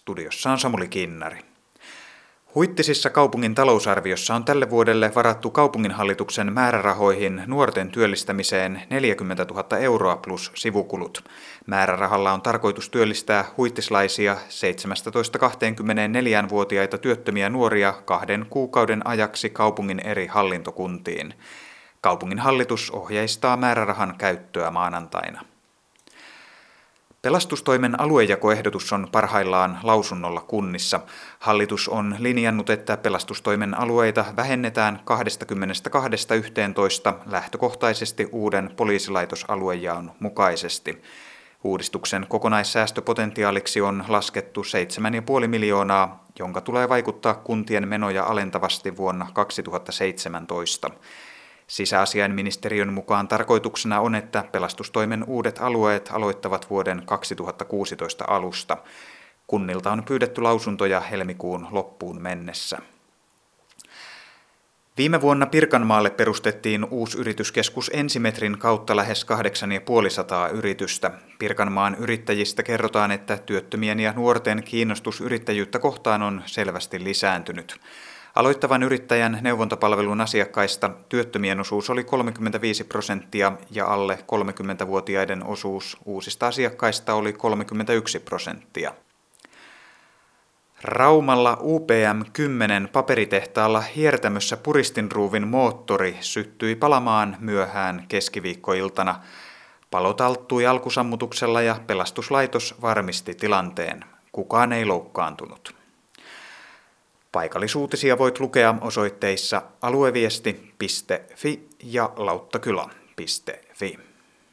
Studiossa on Samuli Kinnari. Huittisissa kaupungin talousarviossa on tälle vuodelle varattu kaupunginhallituksen määrärahoihin nuorten työllistämiseen 40 000 euroa plus sivukulut. Määrärahalla on tarkoitus työllistää huittislaisia 17-24-vuotiaita työttömiä nuoria 2 kuukauden ajaksi kaupungin eri hallintokuntiin. Kaupunginhallitus ohjeistaa määrärahan käyttöä maanantaina. Pelastustoimen aluejakoehdotus on parhaillaan lausunnolla kunnissa. Hallitus on linjannut, että pelastustoimen alueita vähennetään 22–11 lähtökohtaisesti uuden poliisilaitosaluejaon mukaisesti. Uudistuksen kokonaissäästöpotentiaaliksi on laskettu 7,5 miljoonaa, jonka tulee vaikuttaa kuntien menoja alentavasti vuonna 2017. Sisäasiainministeriön mukaan tarkoituksena on, että pelastustoimen uudet alueet aloittavat vuoden 2016 alusta. Kunnilta on pyydetty lausuntoja helmikuun loppuun mennessä. Viime vuonna Pirkanmaalle perustettiin uusi yrityskeskus Ensimetrin kautta lähes 850 yritystä. Pirkanmaan yrittäjistä kerrotaan, että työttömien ja nuorten kiinnostus yrittäjyyttä kohtaan on selvästi lisääntynyt. Aloittavan yrittäjän neuvontapalvelun asiakkaista työttömien osuus oli 35% ja alle 30-vuotiaiden osuus uusista asiakkaista oli 31%. Raumalla UPM-10 paperitehtaalla hiertämössä puristinruuvin moottori syttyi palamaan myöhään keskiviikkoiltana. Palo talttui alkusammutuksella ja pelastuslaitos varmisti tilanteen. Kukaan ei loukkaantunut. Paikallisuutisia voit lukea osoitteissa alueviesti.fi ja lauttakylä.fi.